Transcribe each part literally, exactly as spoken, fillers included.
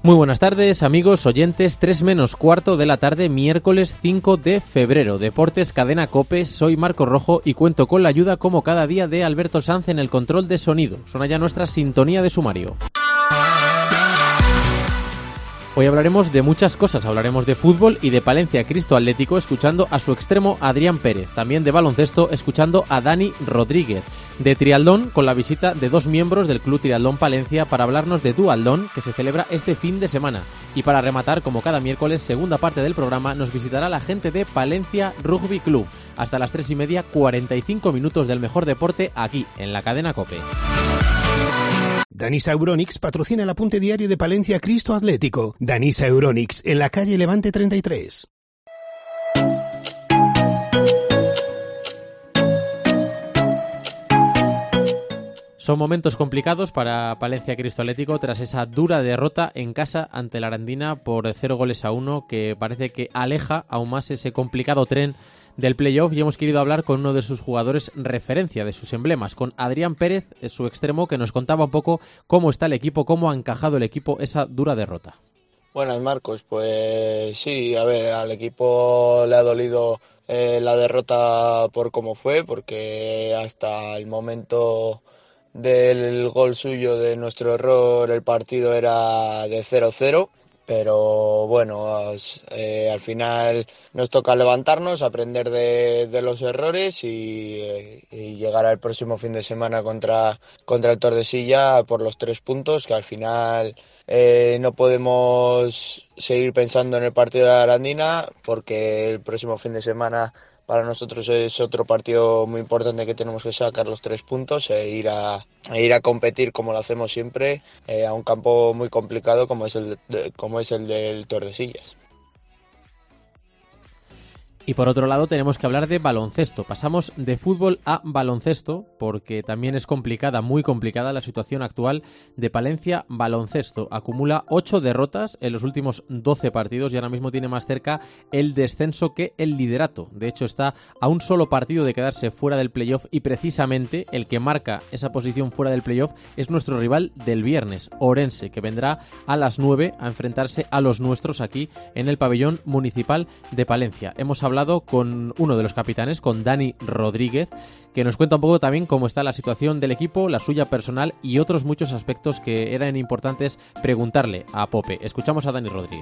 Muy buenas tardes, amigos oyentes, tres menos cuarto de la tarde, miércoles cinco de febrero. Deportes Cadena COPE, soy Marco Rojo y cuento con la ayuda como cada día de Alberto Sanz en el control de sonido. Suena ya nuestra sintonía de sumario. Hoy hablaremos de muchas cosas, hablaremos de fútbol y de Palencia Cristo Atlético escuchando a su extremo Adrián Pérez, también de baloncesto escuchando a Dani Rodríguez, de triatlón con la visita de dos miembros del Club Triatlón Palencia para hablarnos de duatlón que se celebra este fin de semana, y para rematar, como cada miércoles, segunda parte del programa, nos visitará la gente de Palencia Rugby Club, hasta las tres y media, cuarenta y cinco minutos del mejor deporte aquí, en la cadena COPE. Danisa Euronics patrocina el apunte diario de Palencia Cristo Atlético. Danisa Euronics, en la calle Levante treinta y tres. Son momentos complicados para Palencia Cristo Atlético tras esa dura derrota en casa ante la Arandina por cero goles a uno, que parece que aleja aún más ese complicado tren del playoff, y hemos querido hablar con uno de sus jugadores referencia, de sus emblemas, con Adrián Pérez, su extremo, que nos contaba un poco cómo está el equipo, cómo ha encajado el equipo esa dura derrota. Buenas, Marcos. Pues sí, a ver, al equipo le ha dolido eh, la derrota por cómo fue, porque hasta el momento del gol suyo, de nuestro error, el partido era de cero cero. Pero bueno, eh, al final nos toca levantarnos, aprender de, de los errores y, eh, y llegar al próximo fin de semana contra, contra el Tordesillas por los tres puntos, que al final eh, no podemos seguir pensando en el partido de la Arandina, porque el próximo fin de semana para nosotros es otro partido muy importante que tenemos que sacar los tres puntos e ir a, e ir a competir como lo hacemos siempre eh, a un campo muy complicado como es el de, como es el del Tordesillas. Y por otro lado tenemos que hablar de baloncesto. Pasamos de fútbol a baloncesto porque también es complicada, muy complicada la situación actual de Palencia Baloncesto. Acumula ocho derrotas en los últimos doce partidos y ahora mismo tiene más cerca el descenso que el liderato. De hecho está a un solo partido de quedarse fuera del playoff, y precisamente el que marca esa posición fuera del playoff es nuestro rival del viernes, Orense, que vendrá a las nueve a enfrentarse a los nuestros aquí en el pabellón municipal de Palencia. Hemos hablado con uno de los capitanes, con Dani Rodríguez, que nos cuenta un poco también cómo está la situación del equipo, la suya personal y otros muchos aspectos que eran importantes preguntarle a Pope. Escuchamos a Dani Rodríguez.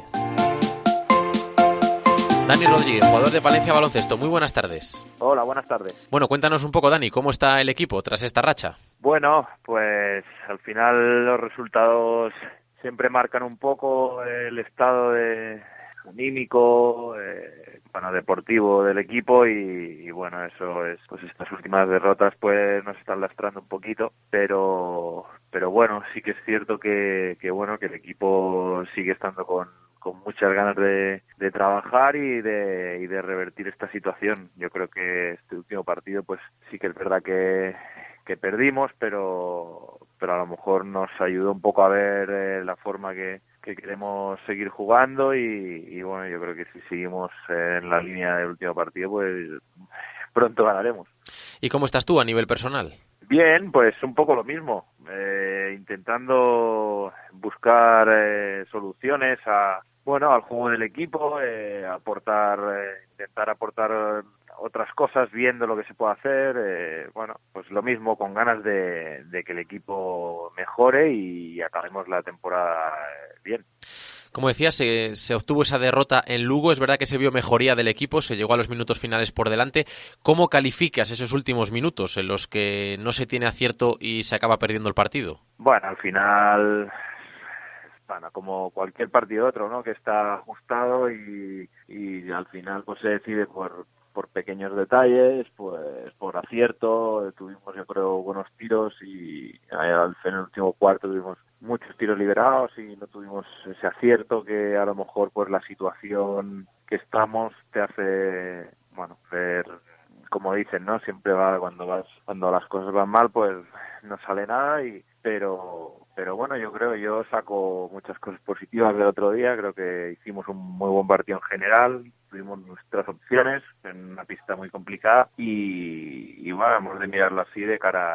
Dani Rodríguez, jugador de Palencia Baloncesto. Muy buenas tardes. Hola, buenas tardes. Bueno, cuéntanos un poco, Dani, ¿cómo está el equipo tras esta racha? Bueno, pues al final los resultados siempre marcan un poco el estado de anímico, eh, bueno, deportivo del equipo y, y bueno, eso es, pues estas últimas derrotas pues nos están lastrando un poquito, pero pero bueno, sí que es cierto que, que bueno, que el equipo sigue estando con, con muchas ganas de, de trabajar y de, y de revertir esta situación. Yo creo que este último partido pues sí que es verdad que, que perdimos, pero pero a lo mejor nos ayudó un poco a ver eh, la forma que que queremos seguir jugando y, y bueno, yo creo que si seguimos en la línea del último partido, pues pronto ganaremos. ¿Y cómo estás tú a nivel personal? Bien, pues un poco lo mismo, eh, intentando buscar eh, soluciones a bueno al juego del equipo, eh, aportar, eh, intentar aportar otras cosas, viendo lo que se puede hacer, eh, bueno, pues lo mismo, con ganas de, de que el equipo mejore y acabemos la temporada bien. Como decías, se, se obtuvo esa derrota en Lugo, es verdad que se vio mejoría del equipo, se llegó a los minutos finales por delante. ¿Cómo calificas esos últimos minutos en los que no se tiene acierto y se acaba perdiendo el partido? Bueno, al final, bueno, como cualquier partido otro, ¿no?, que está ajustado y, y al final pues se decide por por pequeños detalles, pues por acierto. Tuvimos, yo creo, buenos tiros y al en el último cuarto tuvimos muchos tiros liberados y no tuvimos ese acierto que a lo mejor pues la situación que estamos te hace, bueno, ver, como dicen, ¿no? Siempre va cuando vas cuando las cosas van mal, pues no sale nada y pero pero bueno, yo creo, yo saco muchas cosas positivas del otro día. Creo que hicimos un muy buen partido en general, tuvimos nuestras opciones en una pista muy complicada y, y bueno, hemos de mirarlo así de cara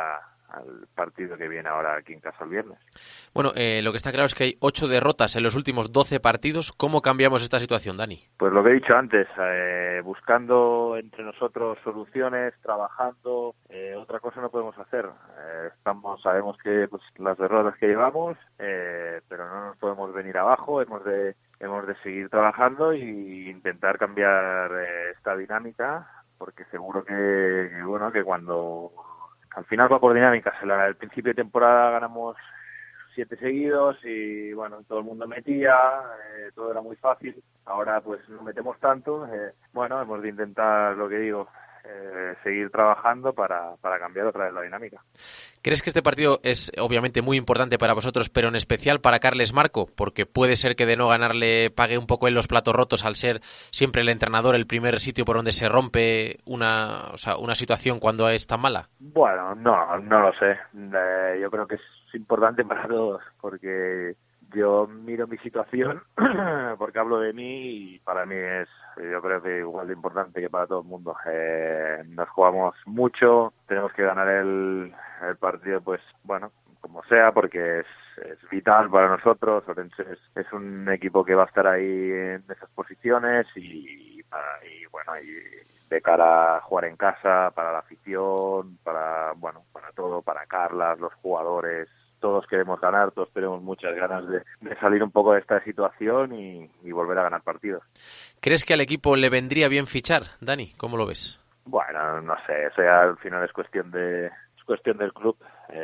al partido que viene ahora aquí en casa el viernes. Bueno, eh, lo que está claro es que hay ocho derrotas en los últimos doce partidos. ¿Cómo cambiamos esta situación, Dani? Pues lo que he dicho antes, eh, buscando entre nosotros soluciones, trabajando, eh, otra cosa no podemos hacer. Eh, estamos, sabemos que pues, las derrotas que llevamos, eh, pero no nos podemos venir abajo, hemos de, hemos de seguir trabajando e intentar cambiar eh, esta dinámica, porque seguro que, que bueno que cuando al final va por dinámicas. Al principio de temporada ganamos siete seguidos y bueno, todo el mundo metía, eh, todo era muy fácil. Ahora pues no metemos tanto. Eh, bueno, hemos de intentar, lo que digo, eh, seguir trabajando para, para cambiar otra vez la dinámica. ¿Crees que este partido es obviamente muy importante para vosotros, pero en especial para Carles Marco? Porque puede ser que de no ganarle pague un poco en los platos rotos al ser siempre el entrenador el primer sitio por donde se rompe una, o sea, una situación cuando es tan mala. Bueno, no, no lo sé. Eh, yo creo que es importante para todos, porque yo miro mi situación, porque hablo de mí y para mí es, yo creo que igual de importante que para todo el mundo. Eh, nos jugamos mucho, tenemos que ganar el, el partido, pues bueno, como sea, porque es, es vital para nosotros. Orense es, es un equipo que va a estar ahí en esas posiciones y, para, y bueno, y de cara a jugar en casa, para la afición, para bueno, para todo, para Carlas, los jugadores. Todos queremos ganar, todos tenemos muchas ganas de, de salir un poco de esta situación y, y volver a ganar partidos. ¿Crees que al equipo le vendría bien fichar, Dani? ¿Cómo lo ves? Bueno, no sé, eso ya al final es cuestión de es cuestión del club.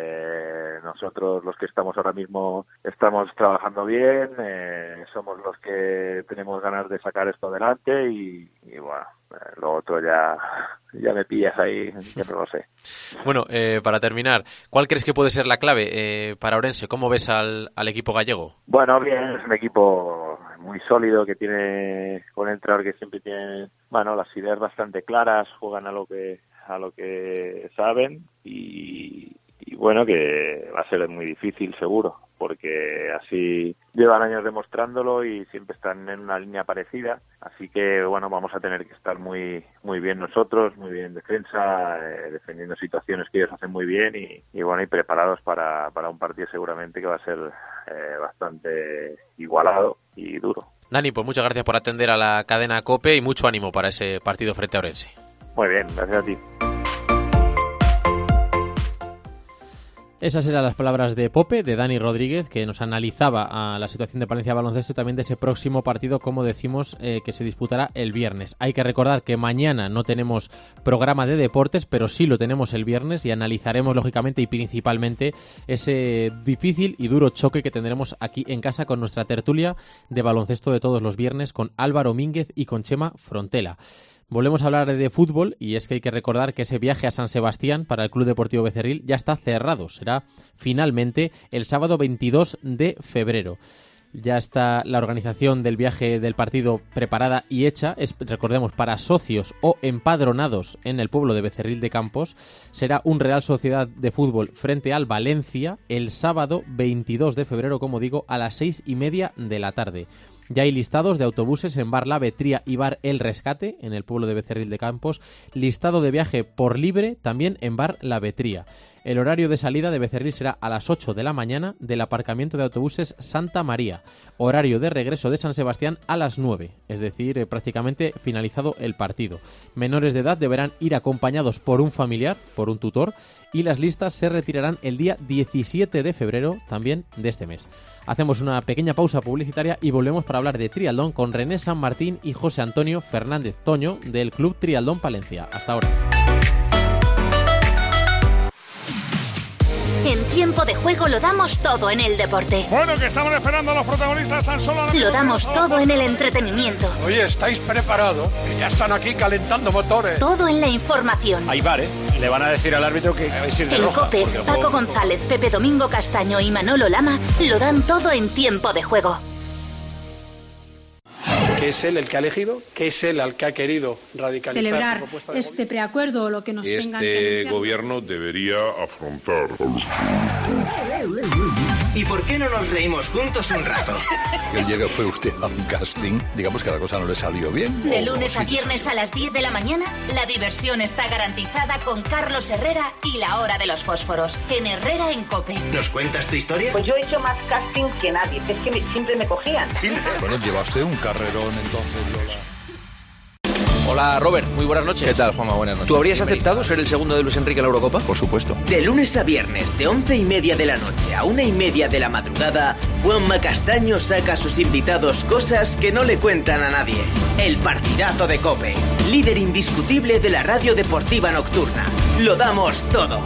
Eh, nosotros los que estamos ahora mismo estamos trabajando bien, eh, somos los que tenemos ganas de sacar esto adelante y, y bueno, eh, lo otro ya, ya me pillas ahí, que no lo sé. Bueno, eh, para terminar, ¿cuál crees que puede ser la clave eh, para Orense? ¿Cómo ves al, al equipo gallego? Bueno, bien, es un equipo muy sólido que tiene un entrenador que siempre tiene, bueno, las ideas bastante claras, juegan a lo que a lo que saben y, y bueno, que va a ser muy difícil seguro, porque así llevan años demostrándolo y siempre están en una línea parecida, así que bueno, vamos a tener que estar muy muy bien nosotros, muy bien en defensa, eh, defendiendo situaciones que ellos hacen muy bien y, y bueno, y preparados para, para un partido seguramente que va a ser eh, bastante igualado y duro. Dani, pues muchas gracias por atender a la cadena COPE y mucho ánimo para ese partido frente a Orense. Muy bien, gracias a ti. Esas eran las palabras de Pope, de Dani Rodríguez, que nos analizaba a la situación de Palencia Baloncesto y también de ese próximo partido, como decimos, eh, que se disputará el viernes. Hay que recordar que mañana no tenemos programa de deportes, pero sí lo tenemos el viernes y analizaremos, lógicamente y principalmente, ese difícil y duro choque que tendremos aquí en casa con nuestra tertulia de baloncesto de todos los viernes con Álvaro Mínguez y con Chema Frontela. Volvemos a hablar de fútbol y es que hay que recordar que ese viaje a San Sebastián para el Club Deportivo Becerril ya está cerrado. Será finalmente el sábado veintidós de febrero. Ya está la organización del viaje del partido preparada y hecha. Es, recordemos, para socios o empadronados en el pueblo de Becerril de Campos. Será un Real Sociedad de Fútbol frente al Valencia el sábado veintidós de febrero, como digo, a las seis y media de la tarde. Ya hay listados de autobuses en Bar La Vetría y Bar El Rescate, en el pueblo de Becerril de Campos. Listado de viaje por libre también en Bar La Vetría. El horario de salida de Becerril será a las ocho de la mañana del aparcamiento de autobuses Santa María. Horario de regreso de San Sebastián a las nueve, es decir, eh, prácticamente finalizado el partido. Menores de edad deberán ir acompañados por un familiar, por un tutor, y las listas se retirarán el día diecisiete de febrero también de este mes. Hacemos una pequeña pausa publicitaria y volvemos para hablar de triatlón con René San Martín y José Antonio Fernández Toño del Club Triatlón Palencia. Hasta ahora. En Tiempo de Juego lo damos todo en el deporte. Bueno, que estamos esperando a los protagonistas tan solo... Lo damos todo en el entretenimiento. Oye, ¿estáis preparados? Que ya están aquí calentando motores. Todo en la información. Hay V A R, ¿eh? Le van a decir al árbitro que es ir de en roja. COPE, Paco juego... González, Pepe Domingo Castaño y Manolo Lama lo dan todo en Tiempo de Juego. Que es él el que ha elegido, que es él el que ha querido radicalizar celebrar este preacuerdo o lo que nos este tengan que Este gobierno debería afrontar. ¿Y por qué no nos reímos juntos un rato? El día que fue usted a un casting, digamos que la cosa no le salió bien. De lunes a viernes a las diez de la mañana, la diversión está garantizada con Carlos Herrera y La Hora de los Fósforos, en Herrera en COPE. ¿Nos cuentas tu historia? Pues yo he hecho más castings que nadie, es que me, siempre me cogían. Bueno, lleva usted un carrerón entonces, Lola. Hola Robert, muy buenas noches. ¿Qué tal, Juanma? Buenas noches. ¿Tú habrías aceptado ser el segundo de Luis Enrique en la Eurocopa? Por supuesto. De lunes a viernes, de once y media de la noche a una y media de la madrugada, Juanma Castaño saca a sus invitados cosas que no le cuentan a nadie. El partidazo de COPE, líder indiscutible de la radio deportiva nocturna. Lo damos todo.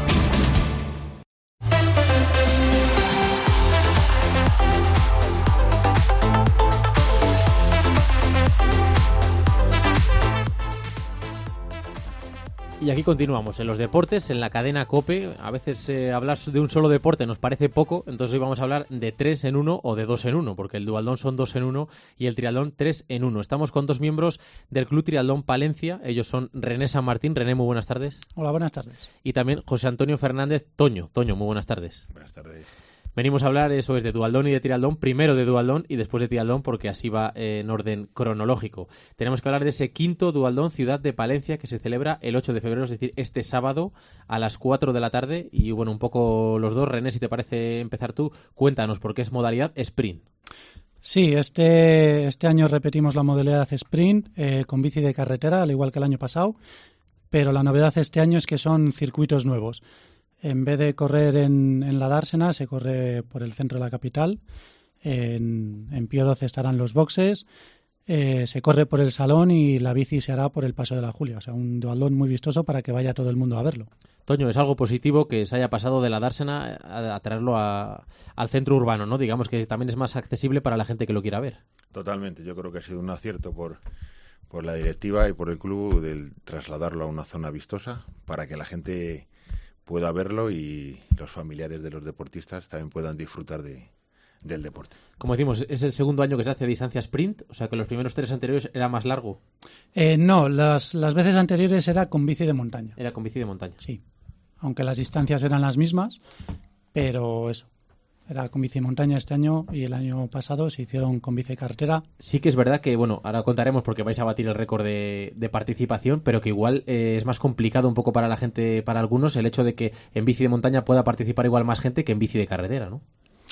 Y aquí continuamos, en los deportes, en la cadena COPE. A veces eh, hablar de un solo deporte nos parece poco, entonces hoy vamos a hablar de tres en uno o de dos en uno, porque el dualdón son dos en uno y el triatlón tres en uno. Estamos con dos miembros del Club Triatlón Palencia, ellos son René San Martín. René, muy buenas tardes. Hola, buenas tardes. Y también José Antonio Fernández Toño. Toño, muy buenas tardes. Buenas tardes. Venimos a hablar, eso es, de dualdón y de triatlón, primero de dualdón y después de triatlón, porque así va eh, en orden cronológico. Tenemos que hablar de ese quinto dualdón Ciudad de Palencia que se celebra el ocho de febrero, es decir, este sábado a las cuatro de la tarde. Y bueno, un poco los dos. René, si te parece empezar tú, cuéntanos, porque es modalidad sprint. Sí, este, este año repetimos la modalidad sprint eh, con bici de carretera, al igual que el año pasado, pero la novedad este año es que son circuitos nuevos. En vez de correr en, en la Dársena, se corre por el centro de la capital. En, en Pío doce estarán los boxes. Eh, se corre por el Salón y la bici se hará por el Paso de la Julia. O sea, un dualdón muy vistoso para que vaya todo el mundo a verlo. Toño, es algo positivo que se haya pasado de la Dársena a, a traerlo a, al centro urbano, ¿no? Digamos que también es más accesible para la gente que lo quiera ver. Totalmente. Yo creo que ha sido un acierto por, por la directiva y por el club del trasladarlo a una zona vistosa para que la gente pueda verlo y los familiares de los deportistas también puedan disfrutar de, del deporte. Como decimos, es el segundo año que se hace distancia sprint, o sea que los primeros tres anteriores era más largo. Eh, no, las, las veces anteriores era con bici de montaña. Era con bici de montaña. Sí, aunque las distancias eran las mismas, pero eso. Era con bici de montaña este año y el año pasado se hicieron con bici de carretera. Sí que es verdad que, bueno, ahora contaremos porque vais a batir el récord de, de participación, pero que igual eh, es más complicado un poco para la gente, para algunos, el hecho de que en bici de montaña pueda participar igual más gente que en bici de carretera, ¿no?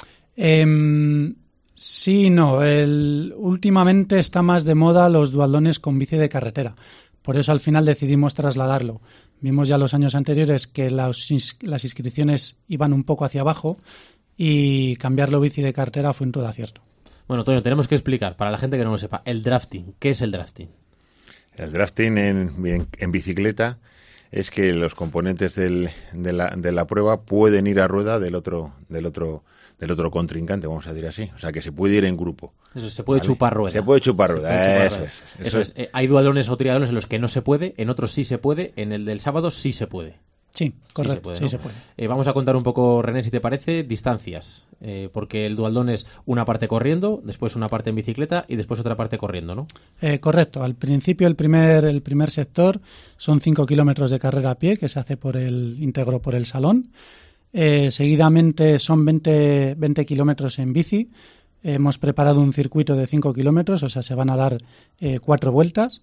Eh, sí, no. El, últimamente está más de moda los dualdones con bici de carretera. Por eso al final decidimos trasladarlo. Vimos ya los años anteriores que las, las inscripciones iban un poco hacia abajo y cambiarlo bici de carretera fue un todo acierto. Bueno, Toño, tenemos que explicar, para la gente que no lo sepa, el drafting. ¿Qué es el drafting? El drafting en, en, en bicicleta es que los componentes del, de, la, de la prueba pueden ir a rueda del otro, del otro, del otro contrincante, vamos a decir así. O sea, que se puede ir en grupo. Eso, se puede ¿vale? chupar rueda. Se puede chupar rueda, puede eso, chupar es, eso, eso es. es. Eh, hay dualones o triatlones en los que no se puede, en otros sí se puede, en el del sábado sí se puede. Sí, correcto, sí se puede. Sí ¿no? se puede. Eh, vamos a contar un poco, René, si te parece, distancias, eh, porque el dualdón es una parte corriendo, después una parte en bicicleta y después otra parte corriendo, ¿no? Eh, correcto. Al principio el primer el primer sector son cinco kilómetros de carrera a pie que se hace por el íntegro por el Salón. Eh, seguidamente son veinte, veinte kilómetros en bici. Eh, hemos preparado un circuito de cinco kilómetros, o sea, se van a dar eh, cuatro vueltas.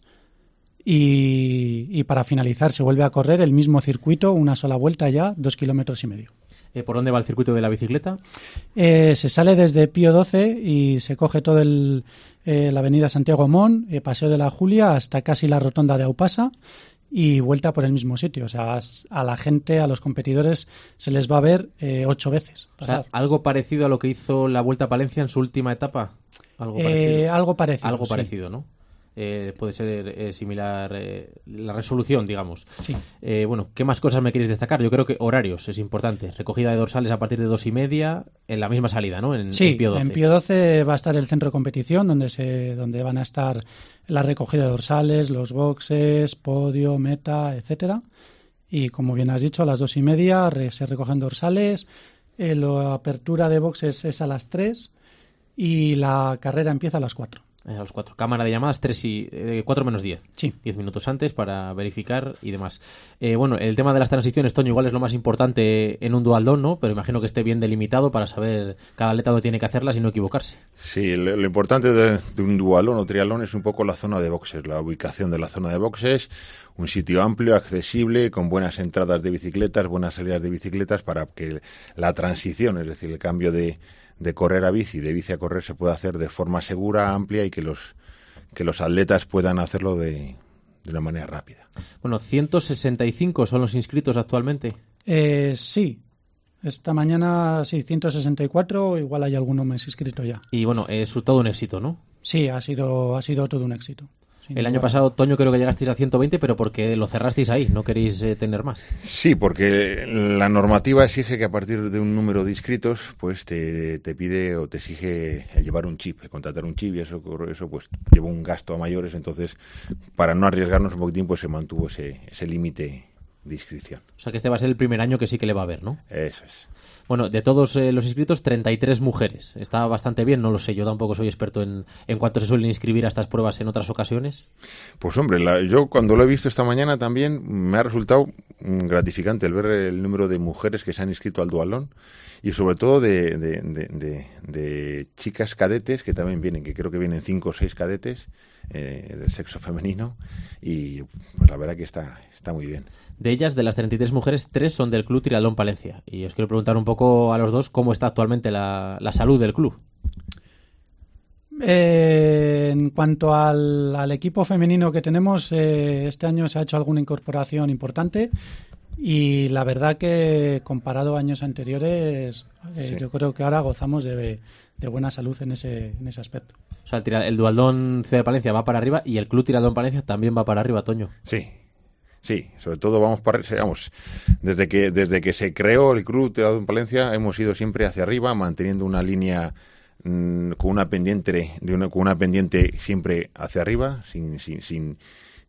Y, y para finalizar se vuelve a correr el mismo circuito, una sola vuelta ya, dos kilómetros y medio. Eh, ¿Por dónde va el circuito de la bicicleta? Eh, se sale desde Pío doce y se coge todo el eh, la avenida Santiago Amón, eh, Paseo de la Julia, hasta casi la rotonda de Aupasa y vuelta por el mismo sitio. O sea, a la gente, a los competidores, se les va a ver eh, ocho veces pasar. O sea, ¿algo parecido a lo que hizo la Vuelta a Palencia en su última etapa? Algo parecido, eh, algo parecido, algo sí. parecido, ¿no? Eh, puede ser eh, similar eh, la resolución, digamos. Sí. Eh, bueno, ¿qué más cosas me quieres destacar? Yo creo que horarios es importante. Recogida de dorsales a partir de dos y media en la misma salida, ¿no? En, sí, en Pío doce. En Pío doce va a estar el centro de competición donde se donde van a estar la recogida de dorsales, los boxes, podio, meta, etcétera. Y como bien has dicho, a las dos y media re, se recogen dorsales. Eh, la apertura de boxes es a las tres y la carrera empieza a las cuatro. A las cuatro. Cámara de llamadas, tres y eh, cuatro menos diez. Sí. diez minutos antes para verificar y demás. Eh, bueno, el tema de las transiciones, Toño, igual es lo más importante en un dualdón, ¿no? Pero imagino que esté bien delimitado para saber cada atleta dónde tiene que hacerlas y no equivocarse. Sí, lo, lo importante de, de un dualdón o triatlón es un poco la zona de boxes, la ubicación de la zona de boxes, un sitio amplio, accesible, con buenas entradas de bicicletas, buenas salidas de bicicletas para que la transición, es decir, el cambio de de correr a bici, de bici a correr, se puede hacer de forma segura, amplia y que los que los atletas puedan hacerlo de, de una manera rápida. Bueno, ciento sesenta y cinco son los inscritos actualmente. Eh, sí, esta mañana sí, ciento sesenta y cuatro, igual hay alguno más inscrito ya. Y bueno, es todo un éxito, ¿no? Sí, ha sido, ha sido todo un éxito. El año pasado, Toño, creo que llegasteis a ciento veinte, pero porque lo cerrasteis ahí, no queréis eh, tener más. Sí, porque la normativa exige que a partir de un número de inscritos, pues te, te pide o te exige el llevar un chip, el contratar un chip, y eso, eso pues lleva un gasto a mayores. Entonces, para no arriesgarnos un poquitín, pues se mantuvo ese, ese límite de inscripción. O sea que este va a ser el primer año que sí que le va a haber, ¿no? Eso es. Bueno, de todos eh, los inscritos, treinta y tres mujeres. Está bastante bien, no lo sé. Yo tampoco soy experto en, en cuánto se suelen inscribir a estas pruebas en otras ocasiones. Pues hombre, la, yo cuando lo he visto esta mañana también me ha resultado gratificante el ver el número de mujeres que se han inscrito al duatlón y sobre todo de, de, de, de, de chicas cadetes que también vienen, que creo que vienen cinco o seis cadetes eh, del sexo femenino y pues la verdad que está, está muy bien. De ellas, de las treinta y tres mujeres, tres son del Club Triatlón Palencia. Y os quiero preguntar un poco a los dos cómo está actualmente la, la salud del club. Eh, en cuanto al, al equipo femenino que tenemos, eh, este año se ha hecho alguna incorporación importante y la verdad que comparado a años anteriores, eh, sí. yo creo que ahora gozamos de, de buena salud en ese, en ese aspecto. O sea, el, tira, el Dualdón Ciudad de Palencia va para arriba y el Club Triatlón Palencia también va para arriba, Toño. Sí. Sí, sobre todo vamos para vamos, desde que desde que se creó el Club Triatlón Palencia hemos ido siempre hacia arriba, manteniendo una línea mmm, con una pendiente de una con una pendiente siempre hacia arriba, sin sin sin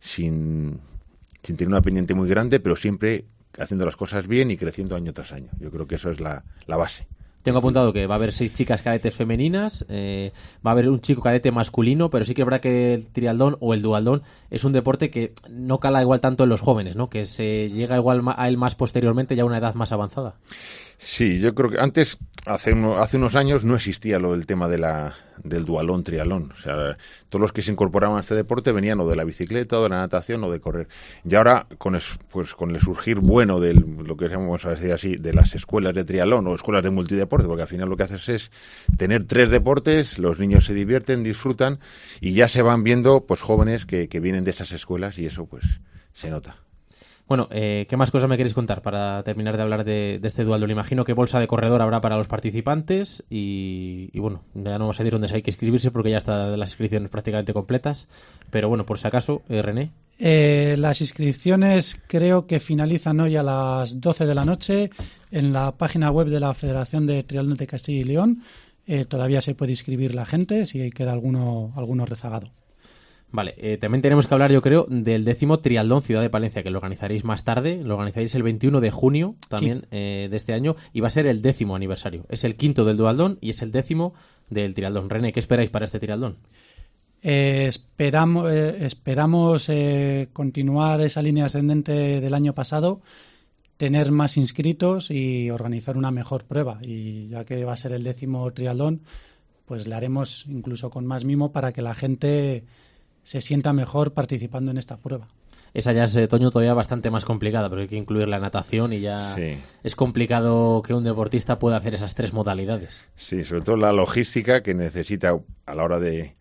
sin sin tener una pendiente muy grande, pero siempre haciendo las cosas bien y creciendo año tras año. Yo creo que eso es la, la base. Tengo apuntado que va a haber seis chicas cadetes femeninas, eh, va a haber un chico cadete masculino, pero sí que es verdad que el triatlón o el dualdón es un deporte que no cala igual tanto en los jóvenes, ¿no? Que se llega igual a él más posteriormente, ya a una edad más avanzada. Sí, yo creo que antes, hace, uno, hace unos años, no existía lo del tema de la, del dualón, triatlón. O sea, todos los que se incorporaban a este deporte venían o de la bicicleta, o de la natación, o de correr. Y ahora, con, es, pues, con el surgir bueno de lo que vamos a decir así, de las escuelas de triatlón o escuelas de multideporte, porque al final lo que haces es tener tres deportes, los niños se divierten, disfrutan, y ya se van viendo pues jóvenes que, que vienen de esas escuelas, y eso pues se nota. Bueno, eh, ¿qué más cosas me queréis contar para terminar de hablar de, de este dualdón? Imagino que bolsa de corredor habrá para los participantes y, y bueno, ya no vamos a decir dónde hay que inscribirse porque ya están las inscripciones prácticamente completas, pero bueno, por si acaso, eh, René. Eh, las inscripciones creo que finalizan hoy a las doce de la noche en la página web de la Federación de Triatlón de Castilla y León. Eh, todavía se puede inscribir la gente si queda alguno, alguno rezagado. Vale, eh, también tenemos que hablar, yo creo, del décimo Triatlón Ciudad de Palencia, que lo organizaréis más tarde, lo organizaréis el veintiuno de junio también sí. eh, de este año, y va a ser el décimo aniversario. Es el quinto del dualdón y es el décimo del triatlón. René, ¿qué esperáis para este triatlón? Eh, esperamos eh, esperamos eh, continuar esa línea ascendente del año pasado, tener más inscritos y organizar una mejor prueba. Y ya que va a ser el décimo triatlón, pues le haremos incluso con más mimo para que la gente se sienta mejor participando en esta prueba. Esa ya es, eh, Toño, todavía bastante más complicada, pero hay que incluir la natación y ya sí. es complicado que un deportista pueda hacer esas tres modalidades. Sí, sobre todo la logística que necesita a la hora de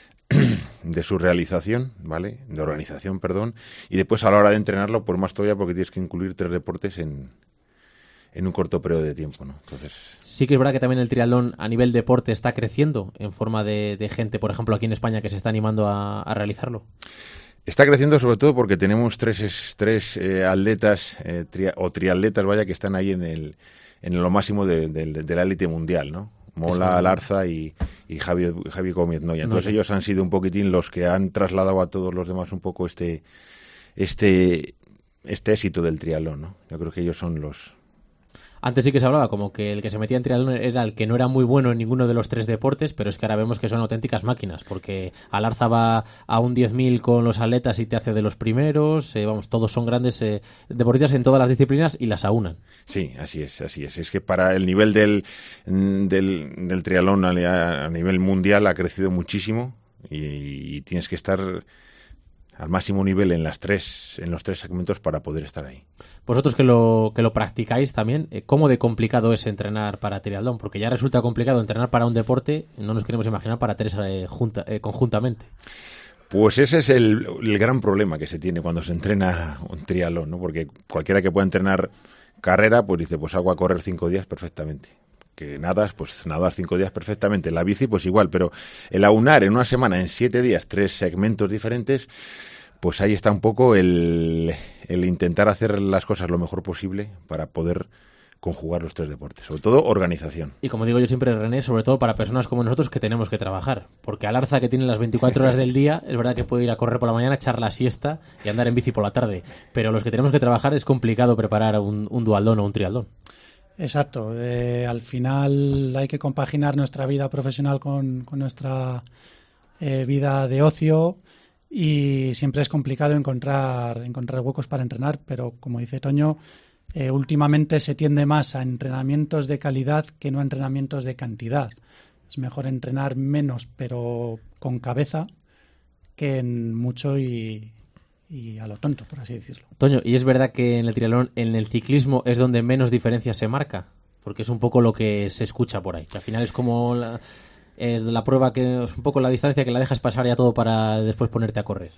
de su realización, ¿vale? De organización, perdón, y después a la hora de entrenarlo, por más todavía porque tienes que incluir tres deportes en en un corto periodo de tiempo, ¿no? Entonces sí que es verdad que también el triatlón a nivel deporte está creciendo en forma de, de gente, por ejemplo, aquí en España que se está animando a, a realizarlo. Está creciendo sobre todo porque tenemos tres, tres eh, atletas eh, tri, o triatletas, vaya, que están ahí en el en lo máximo de, de, de la élite mundial, ¿no? Mola, Larza y, y Javi, Javi Gómez Noya. Entonces no, ellos han sido un poquitín los que han trasladado a todos los demás un poco este este este éxito del triatlón, ¿no? Yo creo que ellos son los... Antes sí que se hablaba como que el que se metía en triatlón era el que no era muy bueno en ninguno de los tres deportes, pero es que ahora vemos que son auténticas máquinas, porque Alarza va a un diez mil con los atletas y te hace de los primeros, eh, vamos, todos son grandes eh, deportistas en todas las disciplinas y las aunan. Sí, así es, así es. Es que para el nivel del, del, del triatlón a, a nivel mundial ha crecido muchísimo y, y tienes que estar al máximo nivel en las tres en los tres segmentos para poder estar ahí. Vosotros que lo que lo practicáis también, ¿cómo de complicado es entrenar para triatlón? Porque ya resulta complicado entrenar para un deporte, no nos queremos imaginar para tres eh, junta, eh, conjuntamente. Pues ese es el, el gran problema que se tiene cuando se entrena un triatlón, ¿no? Porque cualquiera que pueda entrenar carrera, pues dice, pues hago a correr cinco días perfectamente. Que nadas, pues nadar cinco días perfectamente. La bici, pues igual, pero el aunar en una semana, en siete días, tres segmentos diferentes, pues ahí está un poco el, el intentar hacer las cosas lo mejor posible para poder conjugar los tres deportes, sobre todo organización. Y como digo yo siempre, René, sobre todo para personas como nosotros que tenemos que trabajar, porque Alarza, que tiene las veinticuatro horas del día, es verdad que puede ir a correr por la mañana, echar la siesta y andar en bici por la tarde, pero los que tenemos que trabajar es complicado preparar un, un dualdón o un triatlón. Exacto, eh, al final hay que compaginar nuestra vida profesional con, con nuestra eh, vida de ocio y siempre es complicado encontrar, encontrar huecos para entrenar, pero como dice Toño, eh, últimamente se tiende más a entrenamientos de calidad que no a entrenamientos de cantidad. Es mejor entrenar menos pero con cabeza que en mucho y... y a lo tonto, por así decirlo. Toño, ¿y es verdad que en el triatlón, en el ciclismo, es donde menos diferencia se marca? Porque es un poco lo que se escucha por ahí, que al final es como la, es la prueba, que es un poco la distancia que la dejas pasar ya todo para después ponerte a correr.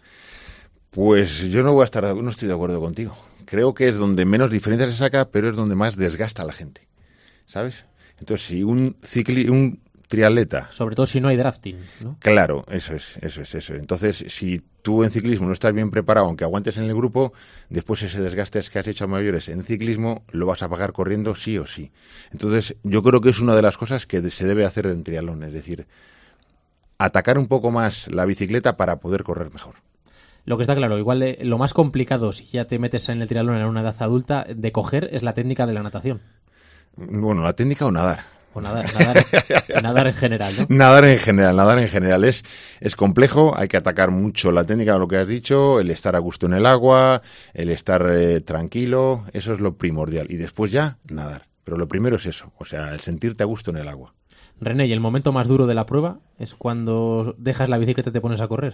Pues yo no voy a estar, no estoy de acuerdo contigo. Creo que es donde menos diferencia se saca, pero es donde más desgasta a la gente, ¿sabes? Entonces, si un cicli, un triatleta... Sobre todo si no hay drafting, ¿no? Claro, eso es, eso es, eso. Entonces, si tú en ciclismo no estás bien preparado, aunque aguantes en el grupo, después ese desgaste que has hecho a mayores en ciclismo lo vas a pagar corriendo sí o sí. Entonces, yo creo que es una de las cosas que se debe hacer en triatlón, es decir, atacar un poco más la bicicleta para poder correr mejor. Lo que está claro, igual eh, lo más complicado si ya te metes en el triatlón en una edad adulta de coger es la técnica de la natación. Bueno, la técnica o nadar. O nadar, nadar, nadar en general, ¿no? Nadar en general, nadar en general es, es complejo, hay que atacar mucho la técnica de lo que has dicho, el estar a gusto en el agua, el estar eh, tranquilo, eso es lo primordial. Y después ya, nadar. Pero lo primero es eso, o sea, el sentirte a gusto en el agua. René, ¿y el momento más duro de la prueba es cuando dejas la bicicleta y te pones a correr?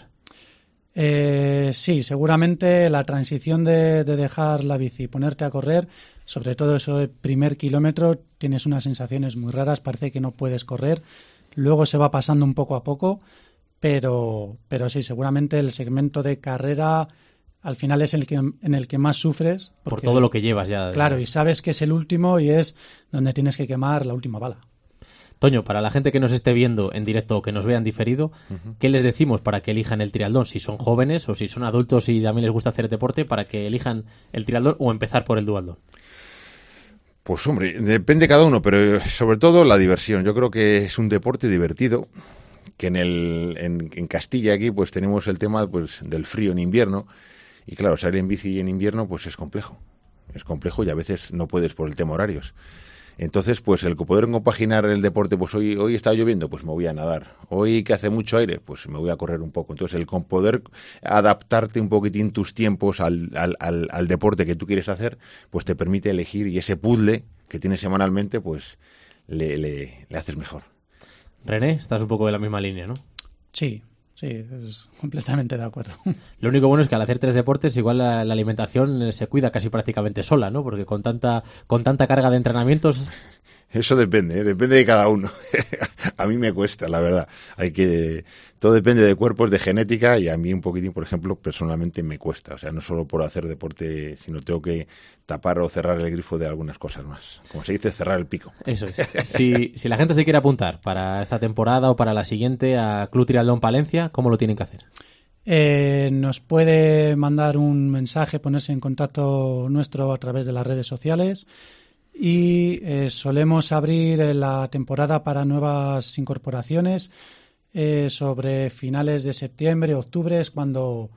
Eh, sí, seguramente la transición de, de dejar la bici y ponerte a correr, sobre todo eso de primer kilómetro, tienes unas sensaciones muy raras, parece que no puedes correr, luego se va pasando un poco a poco, pero, pero sí, seguramente el segmento de carrera al final es el que, en el que más sufres. Por Porque, todo lo que llevas ya. Claro, y sabes que es el último y es donde tienes que quemar la última bala. Toño, para la gente que nos esté viendo en directo o que nos vean diferido, uh-huh. ¿qué les decimos para que elijan el triatlón? Si son jóvenes o si son adultos y también les gusta hacer deporte, para que elijan el triatlón o empezar por el dualdón. Pues hombre, depende cada uno, pero sobre todo la diversión. Yo creo que es un deporte divertido, que en el en, en Castilla aquí pues tenemos el tema pues del frío en invierno y claro, salir en bici en invierno pues es complejo. Es complejo y a veces no puedes por el tema horarios. Entonces, pues el poder compaginar el deporte, pues hoy hoy está lloviendo, pues me voy a nadar. Hoy que hace mucho aire, pues me voy a correr un poco. Entonces, el con poder adaptarte un poquitín tus tiempos al, al, al, al deporte que tú quieres hacer, pues te permite elegir y ese puzzle que tienes semanalmente, pues le, le, le haces mejor. René, estás un poco de la misma línea, ¿no? Sí. Sí, es completamente de acuerdo. Lo único bueno es que al hacer tres deportes igual la, la alimentación se cuida casi prácticamente sola, ¿no? Porque con tanta con tanta carga de entrenamientos... Eso depende, ¿eh? Depende de cada uno. A mí me cuesta, la verdad. Hay que todo depende de cuerpos, de genética y a mí un poquitín, por ejemplo, personalmente me cuesta. O sea, no solo por hacer deporte, sino tengo que tapar o cerrar el grifo de algunas cosas más. Como se dice, cerrar el pico. Eso es. Si, si la gente se quiere apuntar para esta temporada o para la siguiente a Club Triatlón Palencia, ¿cómo lo tienen que hacer? Eh, nos puede mandar un mensaje, ponerse en contacto nuestro a través de las redes sociales. Y eh, solemos abrir la temporada para nuevas incorporaciones eh, sobre finales de septiembre, octubre, es cuando,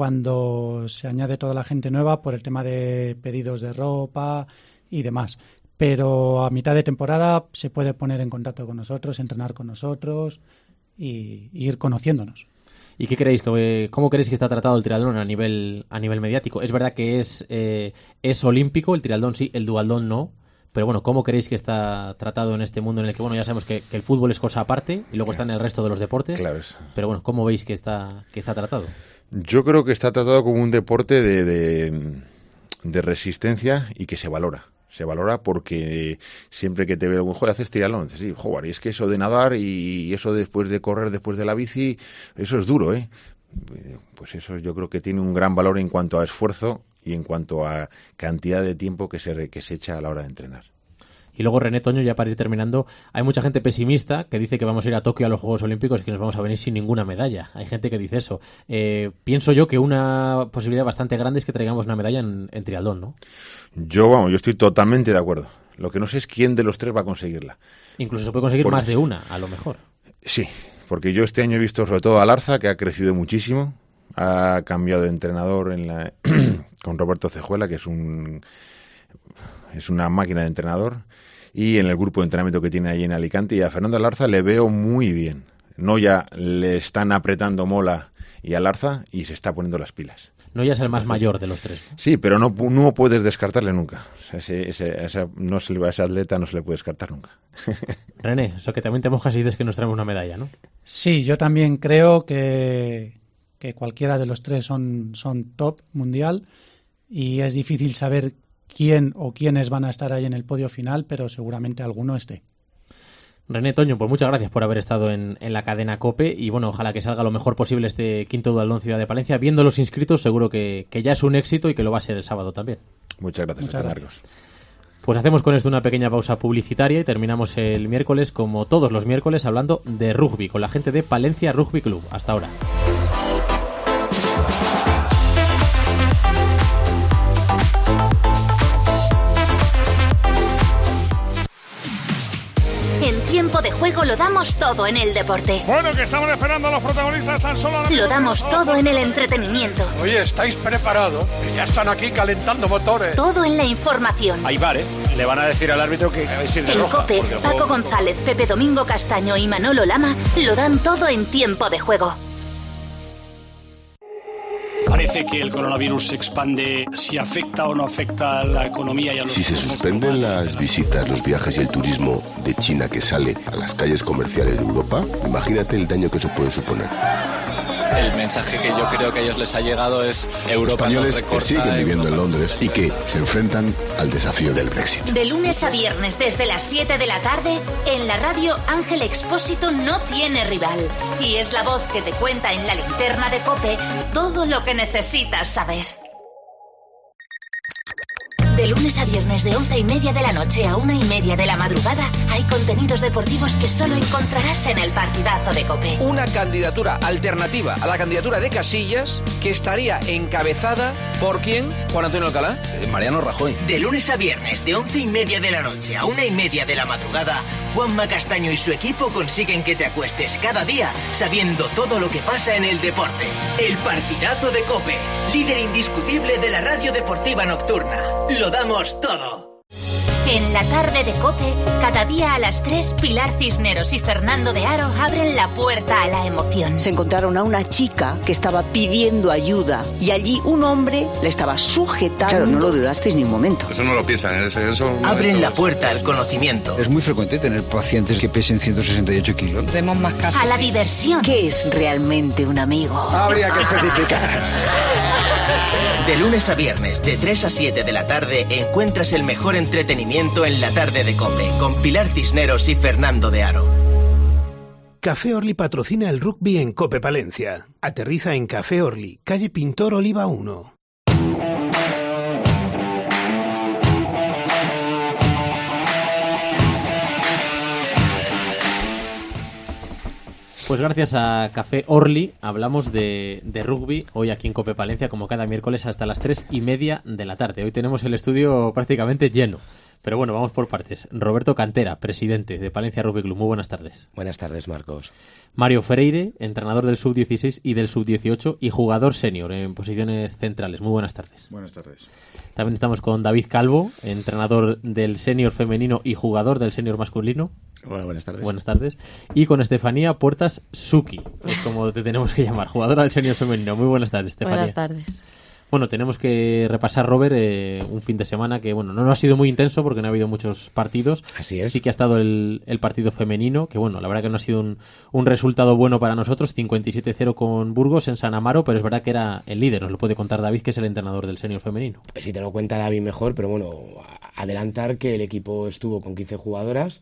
cuando se añade toda la gente nueva por el tema de pedidos de ropa y demás. pero a mitad de temporada se puede poner en contacto con nosotros, entrenar con nosotros y, y ir conociéndonos. ¿Y qué creéis? ¿Cómo creéis que está tratado el triatlón a nivel a nivel mediático? Es verdad que es eh, es olímpico, el triatlón sí, el duatlón no. Pero bueno, ¿cómo creéis que está tratado en este mundo en el que, bueno, ya sabemos que, que el fútbol es cosa aparte y luego está en el resto de los deportes? Claro. Pero bueno, ¿cómo veis que está que está tratado? Yo creo que está tratado como un deporte de, de, de resistencia y que se valora. Se valora porque siempre que te veo, joder, haces triatlón, dices, sí, joder, y es que eso de nadar y eso después de correr, después de la bici, eso es duro, ¿eh? Pues eso yo creo que tiene un gran valor en cuanto a esfuerzo y en cuanto a cantidad de tiempo que se, que se echa a la hora de entrenar. Y luego, René, Toño, ya para ir terminando, hay mucha gente pesimista que dice que vamos a ir a Tokio a los Juegos Olímpicos y que nos vamos a venir sin ninguna medalla. Hay gente que dice eso. Eh, pienso yo que una posibilidad bastante grande es que traigamos una medalla en, en triatlón, ¿no? Yo, vamos, yo estoy totalmente de acuerdo. Lo que no sé es quién de los tres va a conseguirla. Incluso se puede conseguir Por... más de una, a lo mejor. Sí, porque yo este año he visto sobre todo a Larza, que ha crecido muchísimo. Ha cambiado de entrenador en la con Roberto Cejuela, que es un es una máquina de entrenador, y en el grupo de entrenamiento que tiene ahí en Alicante. Y a Fernando Larza le veo muy bien. No ya le están apretando Mola y a Larza y se está poniendo las pilas. No ya es el más Entonces, mayor de los tres. Sí, pero no, no puedes descartarle nunca. O sea, ese, ese, ese, no se le, a ese atleta no se le puede descartar nunca. René, eso que también te mojas y dices que nos traemos una medalla, ¿no? Sí, yo también creo que, que cualquiera de los tres son, son top mundial y es difícil saber quién o quiénes van a estar ahí en el podio final, pero seguramente alguno esté. René, Toño, pues muchas gracias por haber estado en, en la cadena COPE y bueno, ojalá que salga lo mejor posible este quinto duatlón Ciudad de Palencia. Viendo los inscritos seguro que, que ya es un éxito y que lo va a ser el sábado también. Muchas gracias, muchas gracias. Marcos. Pues hacemos con esto una pequeña pausa publicitaria y terminamos el miércoles, como todos los miércoles, hablando de rugby con la gente de Palencia Rugby Club. Hasta ahora. Tiempo de juego lo damos todo en el deporte. Bueno, que estamos esperando a los protagonistas tan solo... Lo damos todo en el entretenimiento. Oye, ¿estáis preparados? Que ya están aquí calentando motores. Todo en la información. Ahí vale, le van a decir al árbitro que vais a ir de en roja. COPE, Paco juego... González, Pepe Domingo Castaño y Manolo Lama lo dan todo en tiempo de juego. Parece que el coronavirus se expande, si afecta o no afecta a la economía y a los... Si se suspenden las visitas, los viajes y el turismo de China que sale a las calles comerciales de Europa, imagínate el daño que eso puede suponer. El mensaje que yo creo que a ellos les ha llegado es Europa españoles que siguen viviendo en Londres y que se enfrentan al desafío del Brexit. De lunes a viernes desde las siete de la tarde, en la radio Ángel Expósito no tiene rival. Y es la voz que te cuenta en la linterna de COPE todo lo que necesitas saber. De lunes a viernes de once y media de la noche a una y media de la madrugada hay contenidos deportivos que solo encontrarás en el partidazo de COPE. Una candidatura alternativa a la candidatura de Casillas que estaría encabezada por ¿quién? Juan Antonio Alcalá. Eh, Mariano Rajoy. De lunes a viernes de once y media de la noche a una y media de la madrugada, Juanma Castaño y su equipo consiguen que te acuestes cada día sabiendo todo lo que pasa en el deporte. El partidazo de COPE, líder indiscutible de la radio deportiva nocturna. Lo damos todo. En la tarde de COPE, cada día a las tres, Pilar Cisneros y Fernando de Aro abren la puerta a la emoción. Se encontraron a una chica que estaba pidiendo ayuda y allí un hombre le estaba sujetando. Claro, no lo dudasteis ni un momento. Eso no lo piensan, eso, eso abren la puerta al conocimiento. Es muy frecuente tener pacientes que pesen ciento sesenta y ocho kilos. Vemos más casos. A la diversión. ¿Qué es realmente un amigo? Habría que especificar. De lunes a viernes, de tres a siete de la tarde, encuentras el mejor entretenimiento en la tarde de COPE, con Pilar Cisneros y Fernando de Aro. Café Orly patrocina el rugby en COPE Palencia. Aterriza en Café Orly, calle Pintor Oliva uno. Pues gracias a Café Orly hablamos de, de rugby hoy aquí en Cope Palencia, como cada miércoles hasta las tres y media de la tarde. Hoy tenemos el estudio prácticamente lleno. Pero bueno, vamos por partes. Roberto Cantera, presidente de Palencia Rugby Club. Muy buenas tardes. Buenas tardes, Marcos. Mario Freire, entrenador del sub dieciséis y del sub dieciocho y jugador senior en posiciones centrales. Muy buenas tardes. Buenas tardes. También estamos con David Calvo, entrenador del senior femenino y jugador del senior masculino. Hola, buenas tardes. Buenas tardes. Y con Estefanía Puertas Suki, es como te tenemos que llamar, jugadora del senior femenino. Muy buenas tardes, Estefanía. Buenas tardes. Bueno, tenemos que repasar, Robert, eh, un fin de semana que, bueno, no, no ha sido muy intenso porque no ha habido muchos partidos. Así es. Sí que ha estado el, el partido femenino, que, bueno, la verdad que no ha sido un, un resultado bueno para nosotros, cincuenta y siete cero con Burgos en San Amaro, pero es verdad que era el líder. Nos lo puede contar David, que es el entrenador del senior femenino. Pues si te lo cuenta David mejor, pero bueno, adelantar que el equipo estuvo con quince jugadoras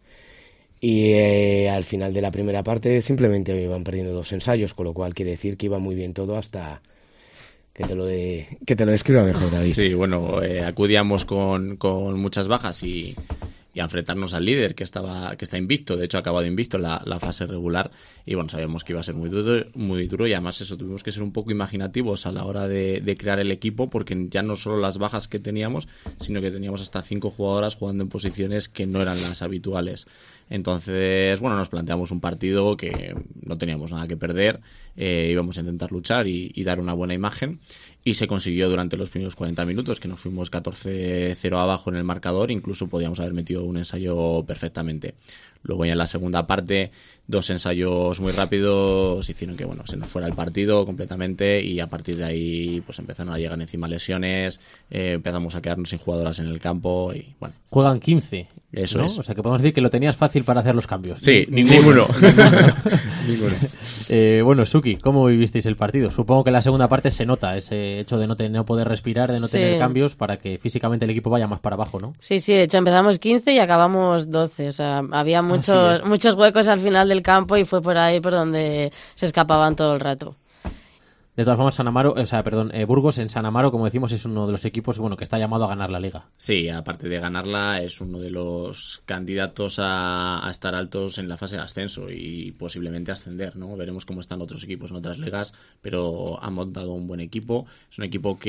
y eh, al final de la primera parte simplemente iban perdiendo dos ensayos, con lo cual quiere decir que iba muy bien todo hasta... Que te lo, de, que te lo describa mejor, David. Sí, bueno, eh, acudíamos con, con muchas bajas y, y a enfrentarnos al líder que estaba que está invicto. De hecho, ha acabado invicto la, la fase regular. Y bueno, sabíamos que iba a ser muy duro, muy duro y además eso, tuvimos que ser un poco imaginativos a la hora de, de crear el equipo, porque ya no solo las bajas que teníamos, sino que teníamos hasta cinco jugadoras jugando en posiciones que no eran las habituales. Entonces, bueno, nos planteamos un partido que no teníamos nada que perder, eh, íbamos a intentar luchar y, y dar una buena imagen, y se consiguió durante los primeros cuarenta minutos, que nos fuimos catorce cero abajo en el marcador, incluso podíamos haber metido un ensayo perfectamente. Luego ya en la segunda parte, dos ensayos muy rápidos hicieron que, bueno, se nos fuera el partido completamente, y a partir de ahí pues empezaron a llegar encima lesiones, eh, empezamos a quedarnos sin jugadoras en el campo y bueno. Juegan quince, eso, ¿no? es. O sea que podemos decir que lo tenías fácil para hacer los cambios. Sí, Ni, ninguno. Ninguno. ninguno. eh, bueno, Suki, ¿cómo vivisteis el partido? Supongo que en la segunda parte se nota ese hecho de no, tener, no poder respirar, de no sí. tener cambios, para que físicamente el equipo vaya más para abajo, ¿no? Sí, sí, de hecho empezamos quince y acabamos doce. O sea, había muchos, ah, sí. muchos huecos al final del campo y fue por ahí por donde se escapaban todo el rato. De todas formas, San Amaro, o sea, perdón, eh, Burgos en San Amaro, como decimos, es uno de los equipos, bueno, que está llamado a ganar la liga. Sí, aparte de ganarla, es uno de los candidatos a, a estar altos en la fase de ascenso y posiblemente ascender, ¿no? Veremos cómo están otros equipos en otras ligas, pero han montado un buen equipo. Es un equipo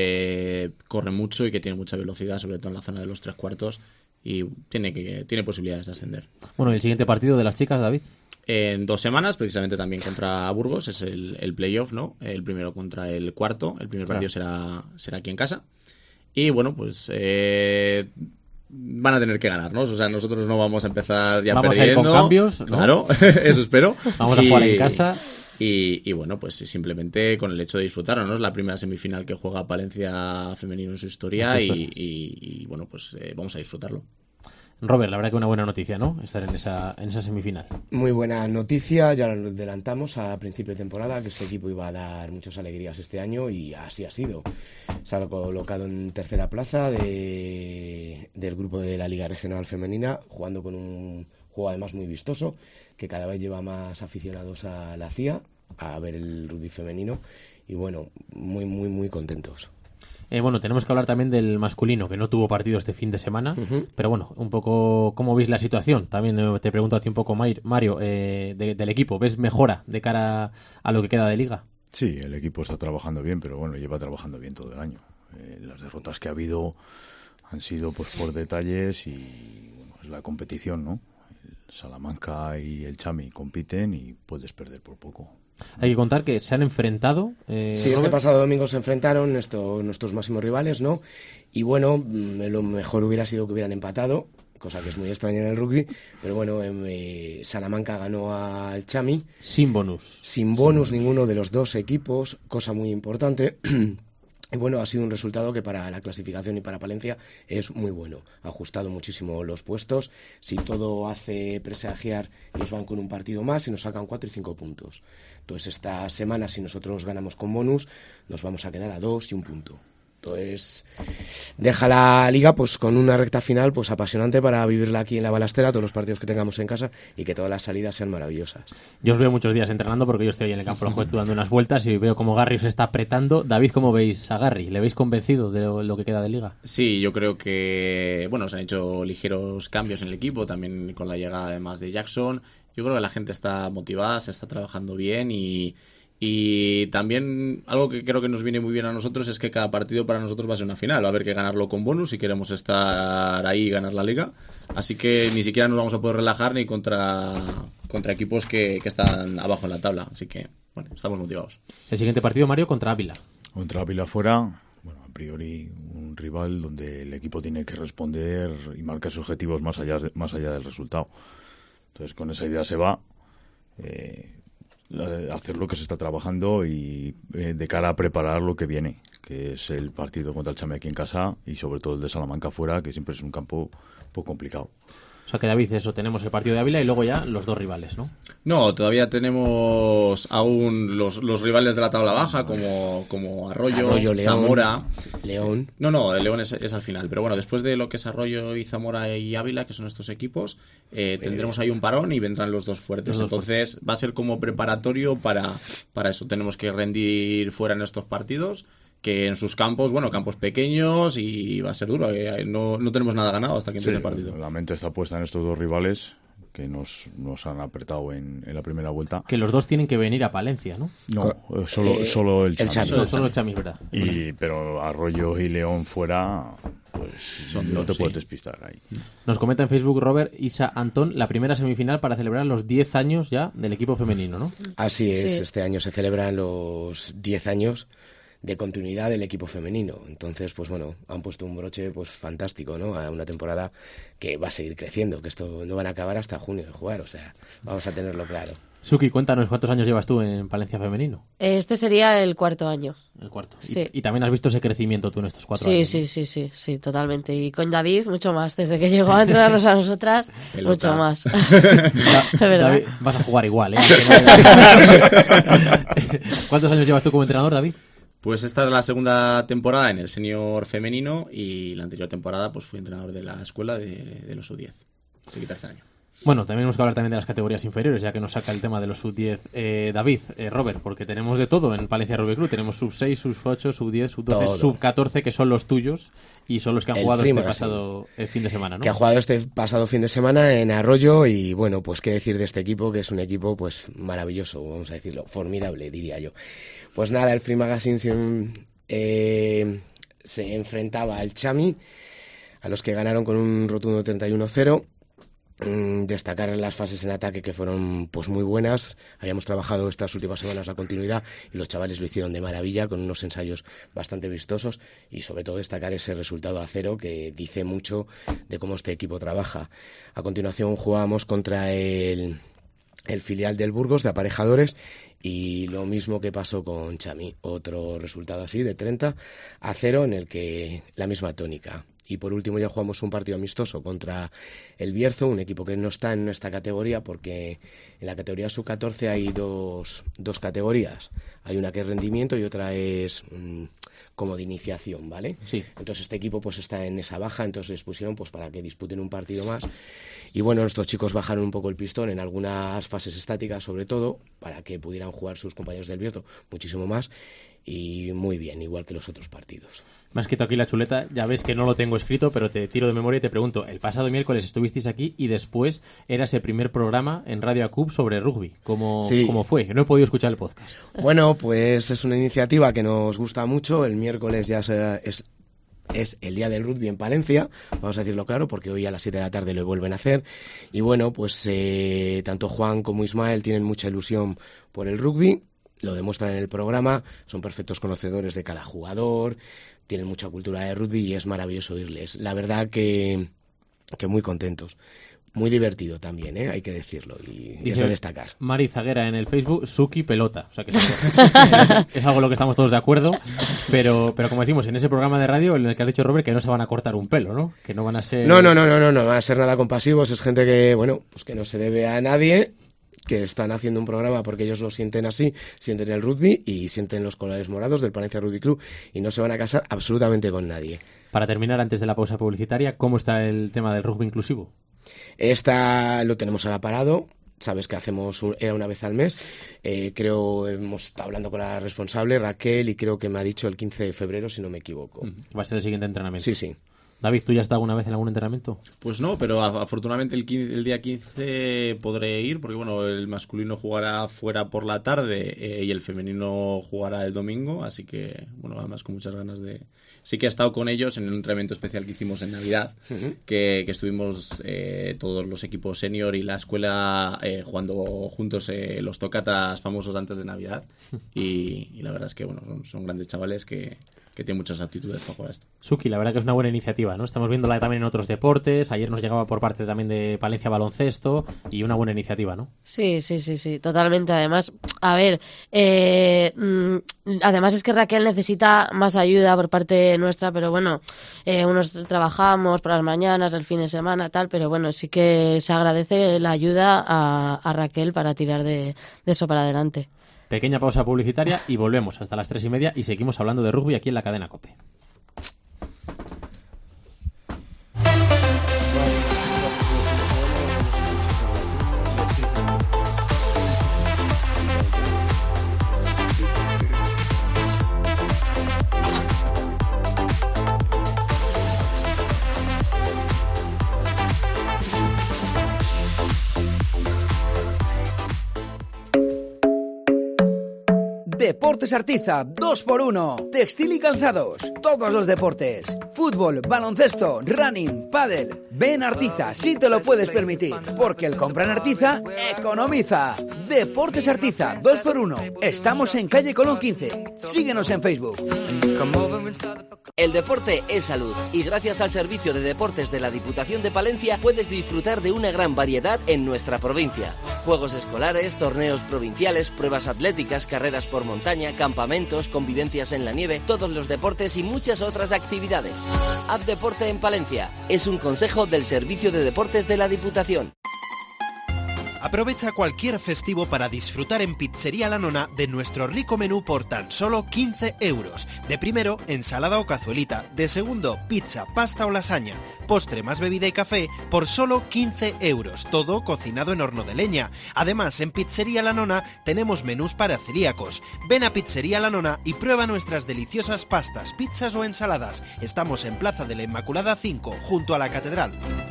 que corre mucho y que tiene mucha velocidad, sobre todo en la zona de los tres cuartos, y tiene que tiene posibilidades de ascender. Bueno, ¿y el siguiente partido de las chicas, David? En dos semanas, precisamente también contra Burgos, es el, el playoff, ¿no? El primero contra el cuarto, el primer partido claro. será, será aquí en casa. Y bueno, pues eh, van a tener que ganarnos, o sea, nosotros no vamos a empezar ya vamos perdiendo. Vamos a ir con cambios, ¿no? Claro, eso espero. Vamos a jugar en casa. Y, y bueno, pues simplemente con el hecho de disfrutar, ¿no? Es la primera semifinal que juega Palencia femenino en su historia, y, y, y bueno, pues eh, vamos a disfrutarlo. Robert, la verdad que una buena noticia, ¿no? Estar en esa, en esa semifinal. Muy buena noticia, ya lo adelantamos a principio de temporada, que este equipo iba a dar muchas alegrías este año y así ha sido. Se ha colocado en tercera plaza de, del grupo de la Liga Regional Femenina, jugando con un juego además muy vistoso, que cada vez lleva más aficionados a la C I A, a ver el rugby femenino, y bueno, muy, muy, muy contentos. Eh, bueno, tenemos que hablar también del masculino, que no tuvo partido este fin de semana, uh-huh. pero bueno, un poco, ¿cómo veis la situación? También eh, te pregunto a ti un poco, Mario, eh, de, del equipo, ¿ves mejora de cara a lo que queda de liga? Sí, el equipo está trabajando bien, pero bueno, lleva trabajando bien todo el año. Eh, las derrotas que ha habido han sido pues por detalles y bueno, es la competición, ¿no? El Salamanca y el Chami compiten y puedes perder por poco. Hay que contar que se han enfrentado. Eh, sí, este pasado domingo se enfrentaron estos, nuestros máximos rivales, ¿no? Y bueno, lo mejor hubiera sido que hubieran empatado, cosa que es muy extraña en el rugby, pero bueno, eh, Salamanca ganó al Chami. Sin bonus. Sin bonus Sin ninguno bonus. de los dos equipos, cosa muy importante. Y bueno, ha sido un resultado que para la clasificación y para Palencia es muy bueno. Ha ajustado muchísimo los puestos. Si todo hace presagiar, nos van con un partido más y nos sacan cuatro y cinco puntos. Entonces esta semana, si nosotros ganamos con bonus, nos vamos a quedar a dos y un punto. Entonces deja la liga pues con una recta final pues apasionante para vivirla aquí en la Balastera, todos los partidos que tengamos en casa y que todas las salidas sean maravillosas. Yo os veo muchos días entrenando porque yo estoy ahí en el campo de la Juventud dando unas vueltas y veo como Garry se está apretando. David, ¿cómo veis a Garry? ¿Le veis convencido de lo, lo que queda de liga? Sí, yo creo que bueno, se han hecho ligeros cambios en el equipo, también con la llegada además de Jackson. yo creo que la gente está motivada, se está trabajando bien y, y también algo que creo que nos viene muy bien a nosotros es que cada partido para nosotros va a ser una final, va a haber que ganarlo con bonus si queremos estar ahí y ganar la liga, así que ni siquiera nos vamos a poder relajar ni contra, contra equipos que, que están abajo en la tabla, así que bueno, estamos motivados. El siguiente partido, Mario, contra Ávila. Contra Ávila fuera, bueno, a priori un rival donde el equipo tiene que responder y marcar sus objetivos más allá, de, más allá del resultado. Entonces con esa idea se va eh, a hacer lo que se está trabajando y eh, de cara a preparar lo que viene, que es el partido contra el Chami aquí en casa y sobre todo el de Salamanca fuera, que siempre es un campo un poco complicado. O sea que, David, eso, tenemos el partido de Ávila y luego ya los dos rivales, ¿no? No, todavía tenemos aún los, los rivales de la tabla baja, como, como Arroyo, Arroyo, León, Zamora. León. No, no, el León es, es al final. Pero bueno, después de lo que es Arroyo y Zamora y Ávila, que son estos equipos, eh, tendremos ahí un parón y vendrán los dos fuertes. Los dos Entonces fuertes. Va a ser como preparatorio para, para eso. Tenemos que rendir fuera en estos partidos, que en sus campos, bueno, campos pequeños, y va a ser duro. Eh, no, no tenemos nada ganado hasta que empiece sí, el partido. La mente está puesta en estos dos rivales que nos, nos han apretado en, en la primera vuelta. Que los dos tienen que venir a Palencia, ¿no? No, eh, solo, eh, solo el Chami. Solo, solo el Chami, ¿verdad? Y, bueno. Pero Arroyo y León fuera, pues Son no dos, te sí. puedes despistar ahí. Nos comenta en Facebook Robert Isa Antón, la primera semifinal para celebrar los diez años ya del equipo femenino, ¿no? Así es, Sí. este año se celebran los diez años de continuidad del equipo femenino. Entonces, pues bueno, han puesto un broche pues fantástico, ¿no? A una temporada que va a seguir creciendo, que esto no van a acabar hasta junio de jugar, o sea, vamos a tenerlo claro. Suki, cuéntanos, ¿cuántos años llevas tú en Palencia femenino? Este sería el cuarto año. El cuarto. Sí. Y, y también has visto ese crecimiento tú en estos cuatro sí, años. Sí, sí, sí, sí, totalmente. Y con David, mucho más. Desde que llegó a entrenarnos a nosotras, mucho más. Da, David, vas a jugar igual, ¿eh? ¿Cuántos años llevas tú como entrenador, David? Pues esta es la segunda temporada en el senior femenino y la anterior temporada pues fui entrenador de la escuela de, de los U diez. Así que tercer año. Bueno, también tenemos que hablar también de las categorías inferiores, ya que nos saca el tema de los sub diez. Eh, David, eh, Robert, porque tenemos de todo en Palencia Rugby Club. Tenemos sub seis, sub ocho, sub diez, sub doce, todo. sub catorce, que son los tuyos y son los que han el jugado este pasado el fin de semana, ¿no? Que ha jugado este pasado fin de semana en Arroyo y, bueno, pues qué decir de este equipo, que es un equipo pues maravilloso, vamos a decirlo, formidable, diría yo. Pues nada, el Free Magazine se, eh, se enfrentaba al Chami, a los que ganaron con un rotundo treinta y uno cero. Destacar las fases en ataque que fueron pues muy buenas. Habíamos trabajado estas últimas semanas la continuidad y los chavales lo hicieron de maravilla con unos ensayos bastante vistosos y sobre todo destacar ese resultado a cero que dice mucho de cómo este equipo trabaja. A continuación jugábamos contra el, el filial del Burgos de aparejadores y lo mismo que pasó con Chami, otro resultado así de treinta a cero en el que la misma tónica. Y por último ya jugamos un partido amistoso contra el Bierzo, un equipo que no está en esta categoría porque en la categoría sub catorce hay dos, dos categorías. Hay una que es rendimiento y otra es mmm, como de iniciación, ¿vale? Sí. Entonces este equipo pues está en esa baja, entonces les pusieron pues para que disputen un partido más. Y bueno, nuestros chicos bajaron un poco el pistón en algunas fases estáticas sobre todo, para que pudieran jugar sus compañeros del Bierzo muchísimo más. Y muy bien, igual que los otros partidos. Me has quitado aquí la chuleta, ya ves que no lo tengo escrito, pero te tiro de memoria y te pregunto, el pasado miércoles estuvisteis aquí y después era ese primer programa en Radio Acub sobre rugby. ¿Cómo, sí. ¿Cómo fue? No he podido escuchar el podcast. Bueno, pues es una iniciativa que nos gusta mucho. El miércoles ya se, es, es el día del rugby en Palencia, vamos a decirlo claro, porque hoy a las siete de la tarde lo vuelven a hacer. Y bueno, pues eh, tanto Juan como Ismael tienen mucha ilusión por el rugby. Lo demuestran en el programa, son perfectos conocedores de cada jugador, tienen mucha cultura de rugby y es maravilloso oírles. La verdad que, que muy contentos. Muy divertido también, ¿eh? Hay que decirlo y Dice es de destacar. Mari Zaguera en el Facebook, Suki pelota. O sea que es algo, es algo en lo que estamos todos de acuerdo, pero, pero como decimos, en ese programa de radio en el que has dicho, Robert, que no se van a cortar un pelo, ¿no? Que no van a ser... No, no, no, no, no, no van a ser nada compasivos, es gente que, bueno, pues que no se debe a nadie, que están haciendo un programa porque ellos lo sienten así, sienten el rugby y sienten los colores morados del Palencia Rugby Club y no se van a casar absolutamente con nadie. Para terminar, antes de la pausa publicitaria, ¿cómo está el tema del rugby inclusivo? Esta lo tenemos ahora parado. Sabes que hacemos un, era una vez al mes. Eh, creo, hemos estado hablando con la responsable, Raquel, y creo que me ha dicho el quince de febrero, si no me equivoco. Va a ser el siguiente entrenamiento. Sí, sí. David, ¿tú ya has estado alguna vez en algún entrenamiento? Pues no, pero afortunadamente el, quince, el día quince podré ir, porque bueno, el masculino jugará fuera por la tarde eh, y el femenino jugará el domingo, así que bueno, además con muchas ganas de... Sí que he estado con ellos en un entrenamiento especial que hicimos en Navidad, uh-huh. que, que estuvimos eh, todos los equipos senior y la escuela eh, jugando juntos eh, los tocatas famosos antes de Navidad, y, y la verdad es que bueno, son, son grandes chavales que... que tiene muchas aptitudes para jugar esto. Suki, la verdad que es una buena iniciativa, ¿no? Estamos viéndola también en otros deportes, ayer nos llegaba por parte también de Palencia Baloncesto, y una buena iniciativa, ¿no? Sí, sí, sí, sí, totalmente. Además, a ver, eh, además es que Raquel necesita más ayuda por parte nuestra, pero bueno, eh, unos trabajamos por las mañanas, el fin de semana, tal, pero bueno, sí que se agradece la ayuda a, a Raquel para tirar de, de eso para adelante. Pequeña pausa publicitaria y volvemos hasta las tres y media y seguimos hablando de rugby aquí en la cadena COPE. Deportes Artiza, dos por uno. Textil y calzados, todos los deportes. Fútbol, baloncesto, running, pádel. Ven Artiza, si te lo puedes permitir, porque el compra en Artiza economiza. Deportes Artiza, dos por uno. Estamos en calle Colón quince. Síguenos en Facebook. El deporte es salud y gracias al servicio de deportes de la Diputación de Palencia puedes disfrutar de una gran variedad en nuestra provincia. Juegos escolares, torneos provinciales, pruebas atléticas, carreras por montaña, campamentos, convivencias en la nieve, todos los deportes y muchas otras actividades. Haz deporte en Palencia. Es un consejo del Servicio de Deportes de la Diputación. Aprovecha cualquier festivo para disfrutar en Pizzería La Nona de nuestro rico menú por tan solo quince euros. De primero, ensalada o cazuelita. De segundo, pizza, pasta o lasaña. Postre más bebida y café por solo quince euros. Todo cocinado en horno de leña. Además, en Pizzería La Nona tenemos menús para celíacos. Ven a Pizzería La Nona y prueba nuestras deliciosas pastas, pizzas o ensaladas. Estamos en Plaza de la Inmaculada cinco, junto a la Catedral.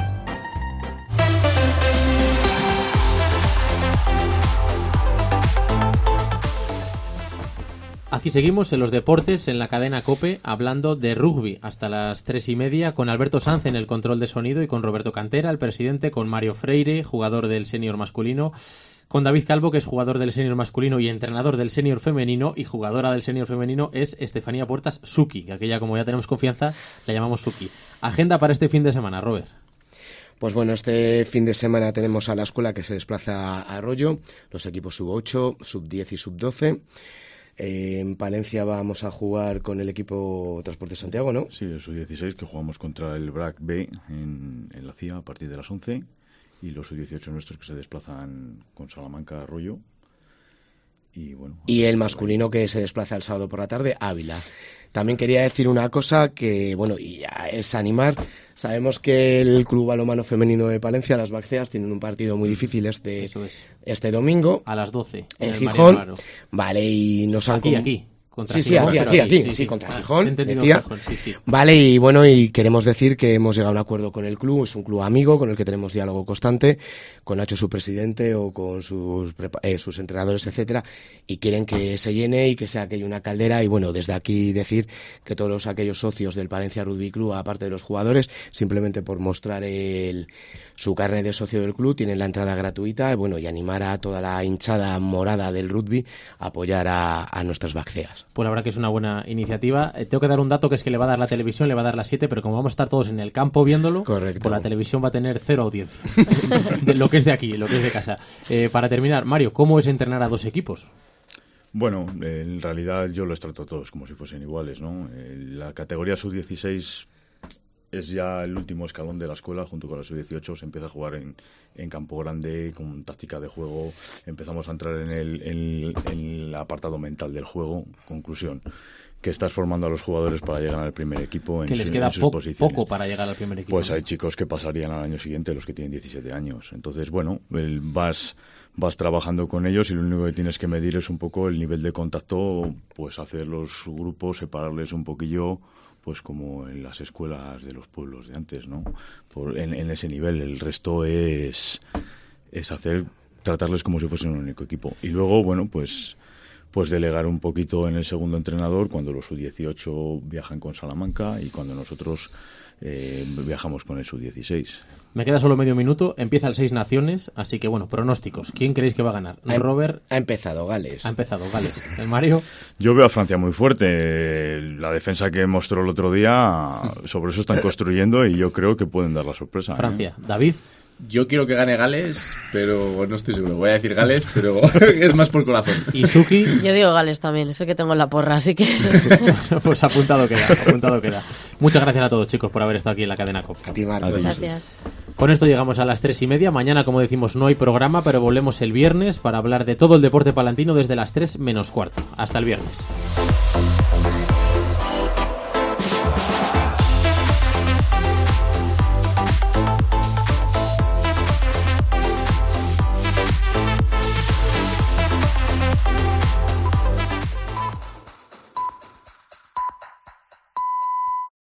Aquí seguimos en los deportes, en la cadena COPE, hablando de rugby hasta las tres y media, con Alberto Sanz en el control de sonido y con Roberto Cantera, el presidente, con Mario Freire, jugador del senior masculino, con David Calvo, que es jugador del senior masculino y entrenador del senior femenino, y jugadora del senior femenino es Estefanía Puertas, Suki, que aquella, como ya tenemos confianza, la llamamos Suki. Agenda para este fin de semana, Robert. Pues bueno, este fin de semana tenemos a la escuela que se desplaza a Arroyo, los equipos sub ocho, sub diez y sub doce. Eh, en Palencia vamos a jugar con el equipo Transporte Santiago, ¿no? Sí, el sub dieciséis, que jugamos contra el B R A C B en, en la C I A a partir de las once, y los sub dieciocho nuestros que se desplazan con Salamanca a Arroyo. Y, bueno, y el masculino que se desplaza el sábado por la tarde a Ávila. También quería decir una cosa que, bueno, y ya es animar. Sabemos que el Club Balonmano Femenino de Palencia, las Bacceas, tienen un partido muy difícil este, Eso es. este domingo. A las doce. En, en Gijón. Vale, y nos han... Aquí, com- aquí. Contra sí, sí, Gijón, aquí, aquí, aquí, sí, sí, sí, contra Gijón, decía. Gijón, sí, sí. Vale, y bueno, y queremos decir que hemos llegado a un acuerdo con el club, es un club amigo con el que tenemos diálogo constante, con Nacho, su presidente, o con sus, eh, sus entrenadores, etcétera, y quieren que se llene y que sea aquello una caldera, y bueno, desde aquí decir que todos aquellos socios del Palencia Rugby Club, aparte de los jugadores, simplemente por mostrar el, su carnet de socio del club, tienen la entrada gratuita, y bueno, y animar a toda la hinchada morada del rugby a apoyar a, a nuestras Bacceas. Pues la verdad que es una buena iniciativa. Eh, tengo que dar un dato, que es que le va a dar la televisión, le va a dar las siete, pero como vamos a estar todos en el campo viéndolo, correcto, pues la televisión va a tener cero audiencia. de lo que es de aquí, lo que es de casa. Eh, para terminar, Mario, ¿cómo es entrenar a dos equipos? Bueno, en realidad yo los trato a todos como si fuesen iguales, ¿no? Eh, la categoría sub dieciséis es ya el último escalón de la escuela, junto con la sub dieciocho. Se empieza a jugar en, en campo grande, con táctica de juego. Empezamos a entrar en, el, en, en el apartado mental del juego. Conclusión, que estás formando a los jugadores para llegar al primer equipo en, que les su, queda en sus po posiciones. poco para llegar al primer equipo. Pues hay chicos que pasarían al año siguiente, los que tienen diecisiete años. Entonces, bueno, el, vas vas trabajando con ellos y lo único que tienes que medir es un poco el nivel de contacto, pues hacer los grupos, separarles un poquillo, pues como en las escuelas de los pueblos de antes, ¿no? Por, en, en ese nivel. El resto es, es hacer, tratarles como si fuesen un único equipo. Y luego, bueno, pues... pues delegar un poquito en el segundo entrenador cuando los U dieciocho viajan con Salamanca y cuando nosotros eh, viajamos con el U dieciséis. Me queda solo medio minuto, empieza el Seis Naciones, así que bueno, pronósticos. ¿Quién creéis que va a ganar? Ha, Robert. Ha empezado Gales. Ha empezado Gales. ¿El Mario? Yo veo a Francia muy fuerte. La defensa que mostró el otro día, sobre eso están construyendo y yo creo que pueden dar la sorpresa. Francia. ¿eh? David. Yo quiero que gane Gales, pero no estoy seguro. Voy a decir Gales, pero es más por corazón. ¿Y Suki? Yo digo Gales también, es el que tengo en la porra, así que... Pues apuntado queda, apuntado queda. Muchas gracias a todos, chicos, por haber estado aquí en la cadena COPE. A ti, Marcos. Gracias. Con esto llegamos a las tres y media. Mañana, como decimos, no hay programa, pero volvemos el viernes para hablar de todo el deporte palantino desde las tres menos cuarto. Hasta el viernes.